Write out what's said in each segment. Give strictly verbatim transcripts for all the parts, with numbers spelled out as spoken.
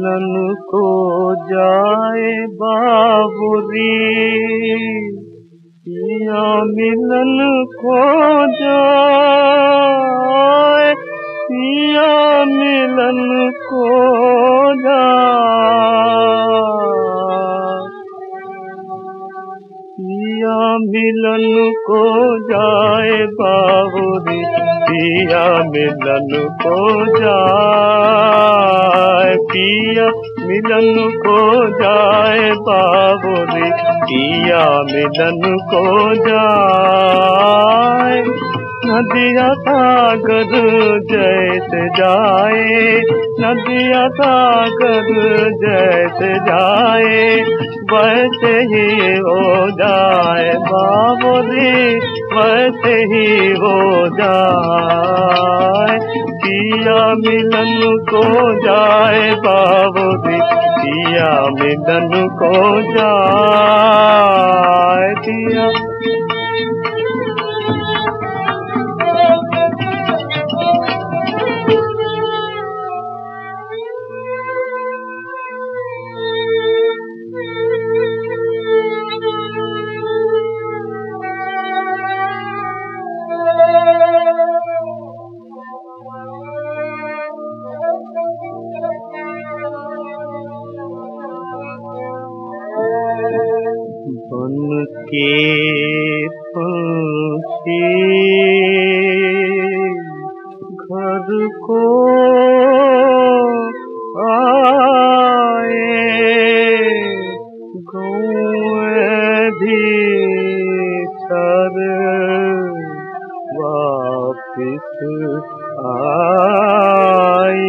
मिलन को जाए बाबुरी, पिया मिलन को जाए, पिया मिलन को जाए, पिया मिलन को जाए बाबुरी, पिया मिलन को जाए, पिया मिलन को जाए बाबुरी, पिया मिलन को जाए। नदिया सागर जैसे जाए, नदिया सागर जैसे जाए, वैसे ही हो जाए बाबुरी, वैसे ही हो जाए। पिया मिलन को जाए बाबुरी, पिया मिलन को जाए। पिया बन के पंछी घर को आए, गौएं भी सर वापिस आए।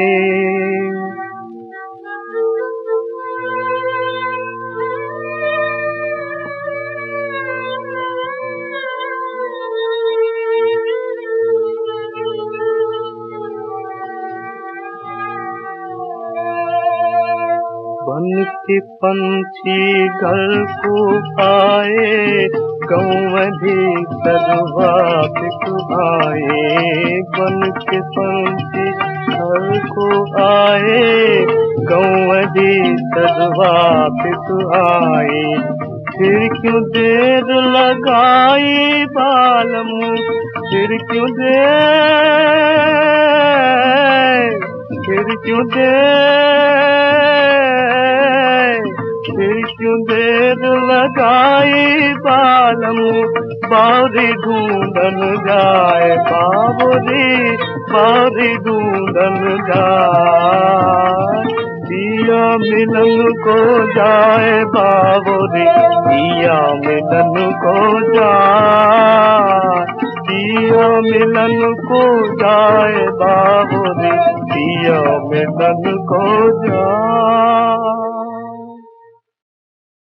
बन के पंछी घर को आए, गौएं भी सर वापिस आए। बन के पंछी घर को आए, गौएं भी सर वापिस आए। फिर क्यों देर लगाई बालम, फिर क्यों देर, फिर क्यों देर, फिर क्यों देर लगाई बालम, बावरी ढूंढन जाए बाबुरी, बावरी ढूंढन जाए। पिया मिलन को जाए बाबुरी, पिया मिलन को जाए, पिया मिलन को जाए बाबुरी, पिया मिलन को जाए।